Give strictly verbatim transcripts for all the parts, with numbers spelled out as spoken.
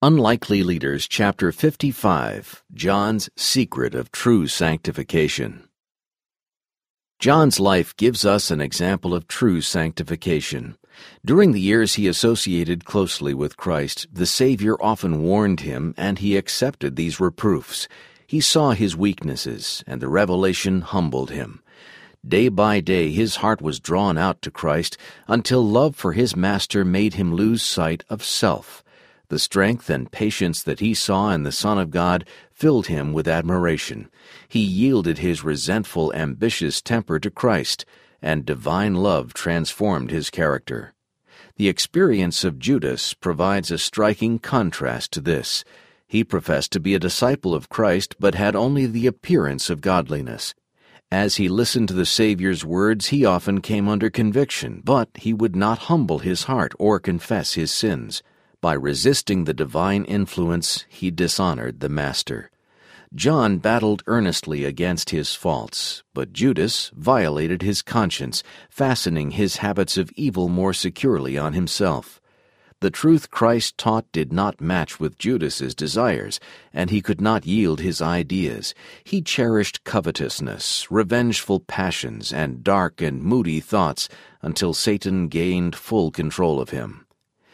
Unlikely Leaders, Chapter fifty-five, John's Secret of True Sanctification. John's life gives us an example of true sanctification. During the years he associated closely with Christ, the Savior often warned him, and he accepted these reproofs. He saw his weaknesses, and the revelation humbled him. Day by day his heart was drawn out to Christ, until love for his Master made him lose sight of self. The strength and patience that he saw in the Son of God filled him with admiration. He yielded his resentful, ambitious temper to Christ, and divine love transformed his character. The experience of Judas provides a striking contrast to this. He professed to be a disciple of Christ, but had only the appearance of godliness. As he listened to the Savior's words, he often came under conviction, but he would not humble his heart or confess his sins. By resisting the divine influence, he dishonored the Master. John battled earnestly against his faults, but Judas violated his conscience, fastening his habits of evil more securely on himself. The truth Christ taught did not match with Judas's desires, and he could not yield his ideas. He cherished covetousness, revengeful passions, and dark and moody thoughts until Satan gained full control of him.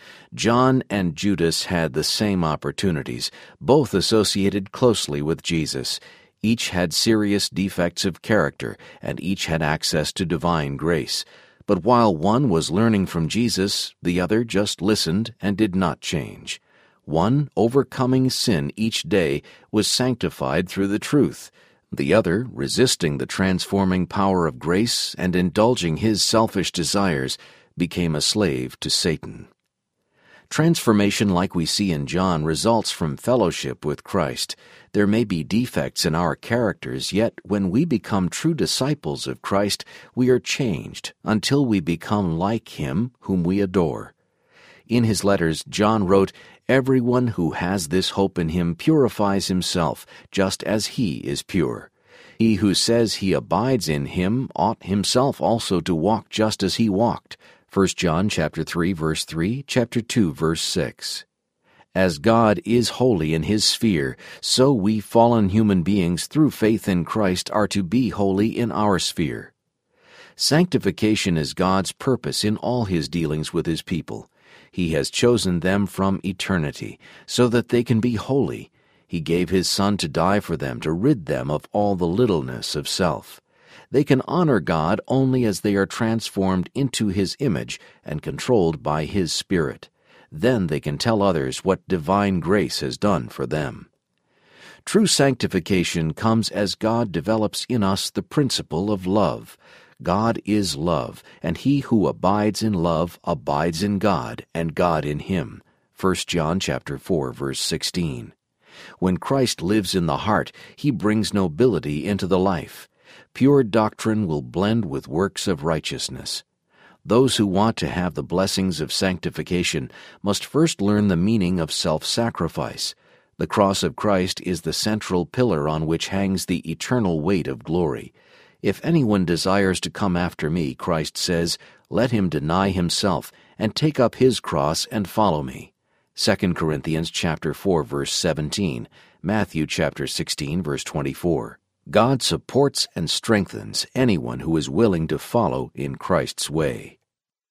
John and Judas had the same opportunities, both associated closely with Jesus. Each had serious defects of character, and each had access to divine grace. But while one was learning from Jesus, the other just listened and did not change. One, overcoming sin each day, was sanctified through the truth. The other, resisting the transforming power of grace and indulging his selfish desires, became a slave to Satan. Transformation like we see in John results from fellowship with Christ. There may be defects in our characters, yet when we become true disciples of Christ, we are changed until we become like Him whom we adore. In his letters, John wrote, "Everyone who has this hope in Him purifies himself, just as He is pure. He who says he abides in Him ought himself also to walk just as He walked." First John chapter three, verse three, chapter two, verse six. As God is holy in His sphere, so we fallen human beings through faith in Christ are to be holy in our sphere. Sanctification is God's purpose in all His dealings with His people. He has chosen them from eternity, so that they can be holy. He gave His Son to die for them, to rid them of all the littleness of self. They can honor God only as they are transformed into His image and controlled by His Spirit. Then they can tell others what divine grace has done for them. True sanctification comes as God develops in us the principle of love. God is love, and he who abides in love abides in God, and God in him. First John chapter four, verse sixteen. When Christ lives in the heart, He brings nobility into the life. Pure doctrine will blend with works of righteousness. Those who want to have the blessings of sanctification must first learn the meaning of self-sacrifice. The cross of Christ is the central pillar on which hangs the eternal weight of glory. If anyone desires to come after me, Christ says, let him deny himself and take up his cross and follow me. Second Corinthians chapter four, verse seventeen, Matthew chapter sixteen, verse twenty-four. God supports and strengthens anyone who is willing to follow in Christ's way.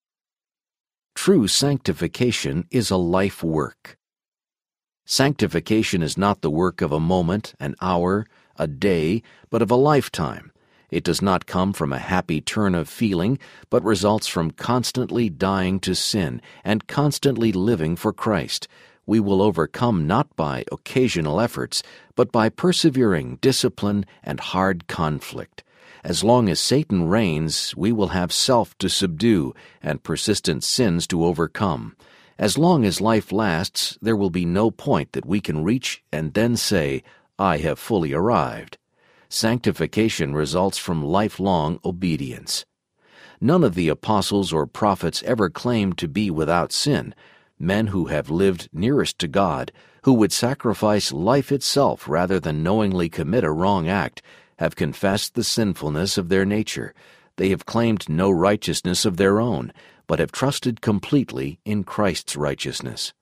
True sanctification is a life work. Sanctification is not the work of a moment, an hour, a day, but of a lifetime. It does not come from a happy turn of feeling, but results from constantly dying to sin and constantly living for Christ. We will overcome not by occasional efforts, but by persevering discipline and hard conflict. As long as Satan reigns, we will have self to subdue and persistent sins to overcome. As long as life lasts, there will be no point that we can reach and then say, I have fully arrived. Sanctification results from lifelong obedience. None of the apostles or prophets ever claimed to be without sin. Men who have lived nearest to God, who would sacrifice life itself rather than knowingly commit a wrong act, have confessed the sinfulness of their nature. They have claimed no righteousness of their own, but have trusted completely in Christ's righteousness.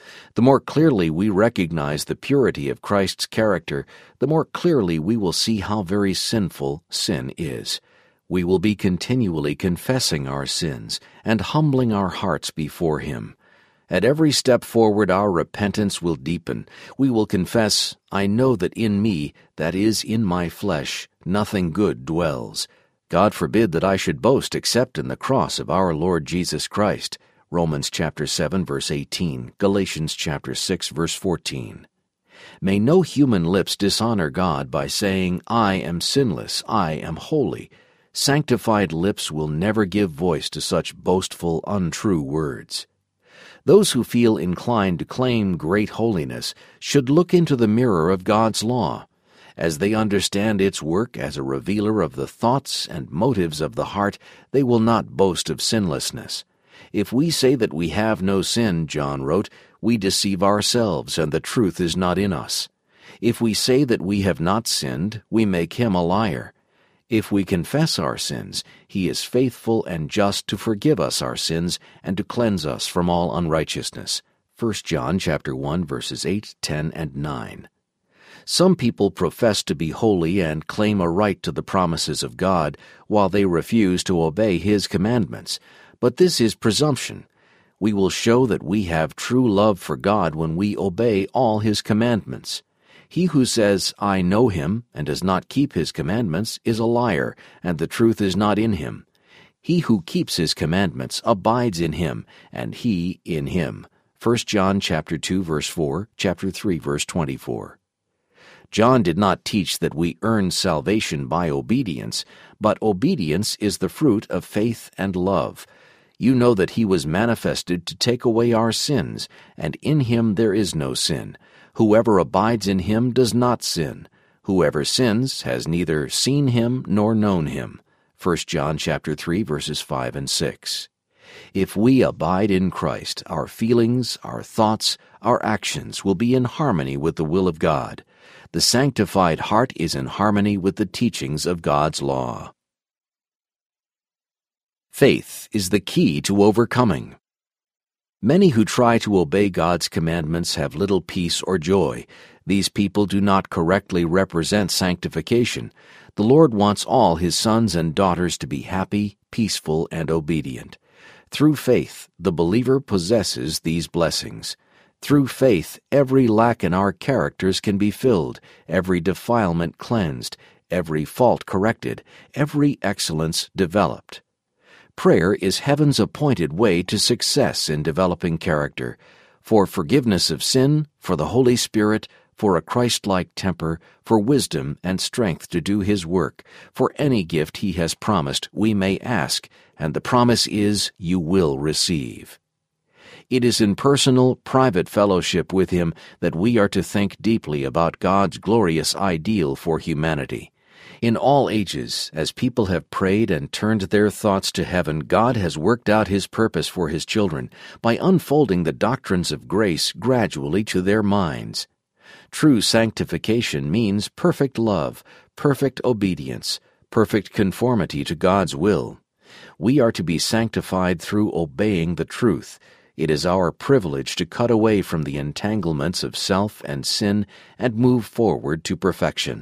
The more clearly we recognize the purity of Christ's character, the more clearly we will see how very sinful sin is. We will be continually confessing our sins and humbling our hearts before Him. At every step forward our repentance will deepen. We will confess, "I know that in me, that is, in my flesh, nothing good dwells. God forbid that I should boast except in the cross of our Lord Jesus Christ." Romans chapter seven, verse eighteen, Galatians chapter six, verse fourteen. May no human lips dishonor God by saying, "I am sinless, I am holy." Sanctified lips will never give voice to such boastful, untrue words. Those who feel inclined to claim great holiness should look into the mirror of God's law. As they understand its work as a revealer of the thoughts and motives of the heart, they will not boast of sinlessness. If we say that we have no sin, John wrote, we deceive ourselves, and the truth is not in us. If we say that we have not sinned, we make Him a liar. If we confess our sins, He is faithful and just to forgive us our sins and to cleanse us from all unrighteousness. First John chapter one, verses eight, ten, and nine. Some people profess to be holy and claim a right to the promises of God, while they refuse to obey His commandments. But this is presumption. We will show that we have true love for God when we obey all His commandments. He who says, "I know Him," and does not keep His commandments is a liar, and the truth is not in him. He who keeps His commandments abides in Him, and He in him. First John chapter two, verse four, chapter three, verse twenty-four. John did not teach that we earn salvation by obedience, but obedience is the fruit of faith and love. You know that He was manifested to take away our sins, and in Him there is no sin. Whoever abides in Him does not sin. Whoever sins has neither seen Him nor known Him. First John chapter three, verses five and six. If we abide in Christ, our feelings, our thoughts, our actions will be in harmony with the will of God. The sanctified heart is in harmony with the teachings of God's law. Faith is the key to overcoming. Many who try to obey God's commandments have little peace or joy. These people do not correctly represent sanctification. The Lord wants all His sons and daughters to be happy, peaceful, and obedient. Through faith, the believer possesses these blessings. Through faith, every lack in our characters can be filled, every defilement cleansed, every fault corrected, every excellence developed. Prayer is heaven's appointed way to success in developing character, for forgiveness of sin, for the Holy Spirit, for a Christ-like temper, for wisdom and strength to do His work, for any gift He has promised we may ask, and the promise is, you will receive. It is in personal, private fellowship with Him that we are to think deeply about God's glorious ideal for humanity. In all ages, as people have prayed and turned their thoughts to heaven, God has worked out His purpose for His children by unfolding the doctrines of grace gradually to their minds. True sanctification means perfect love, perfect obedience, perfect conformity to God's will. We are to be sanctified through obeying the truth. It is our privilege to cut away from the entanglements of self and sin and move forward to perfection.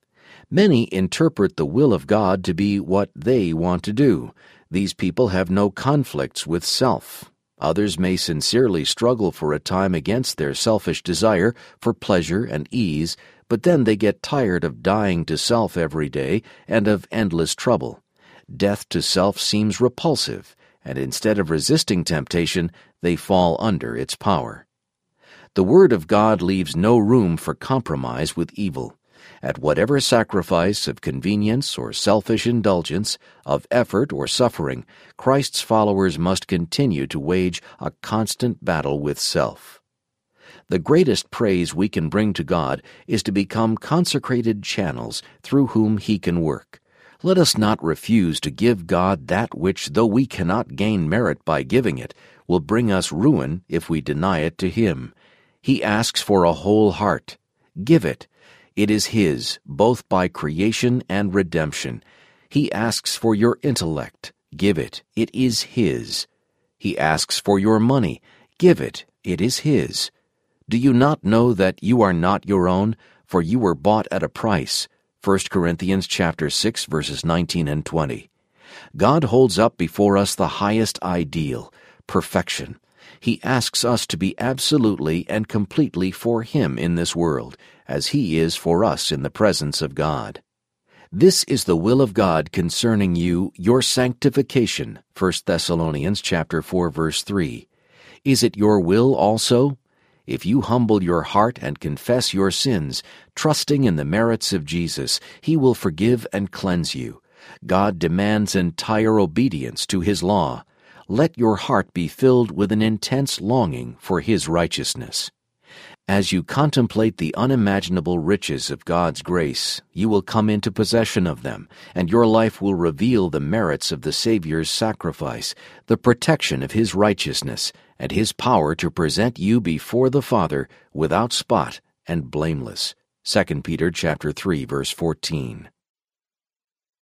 Many interpret the will of God to be what they want to do. These people have no conflicts with self. Others may sincerely struggle for a time against their selfish desire for pleasure and ease, but then they get tired of dying to self every day and of endless trouble. Death to self seems repulsive, and instead of resisting temptation, they fall under its power. The Word of God leaves no room for compromise with evil. At whatever sacrifice of convenience or selfish indulgence, of effort or suffering, Christ's followers must continue to wage a constant battle with self. The greatest praise we can bring to God is to become consecrated channels through whom He can work. Let us not refuse to give God that which, though we cannot gain merit by giving it, will bring us ruin if we deny it to Him. He asks for a whole heart. Give it. It is His, both by creation and redemption. He asks for your intellect. Give it. It is His. He asks for your money. Give it. It is His. Do you not know that you are not your own, for you were bought at a price? First Corinthians chapter six, verses nineteen and twenty. God holds up before us the highest ideal, perfection. He asks us to be absolutely and completely for Him in this world, as He is for us in the presence of God. This is the will of God concerning you, your sanctification, First Thessalonians chapter four, verse three. Is it your will also? If you humble your heart and confess your sins, trusting in the merits of Jesus, He will forgive and cleanse you. God demands entire obedience to His law. Let your heart be filled with an intense longing for His righteousness. As you contemplate the unimaginable riches of God's grace, you will come into possession of them, and your life will reveal the merits of the Savior's sacrifice, the protection of His righteousness, and His power to present you before the Father without spot and blameless. Second Peter chapter three, verse fourteen.